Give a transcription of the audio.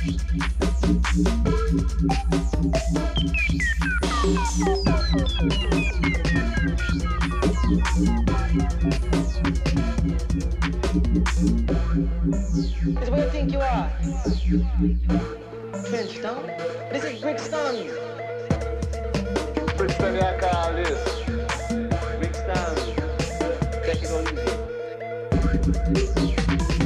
It's where you think you are. Frenchtown. This is Brixton. Brixton, I call this. Brixton. Take it or leave it.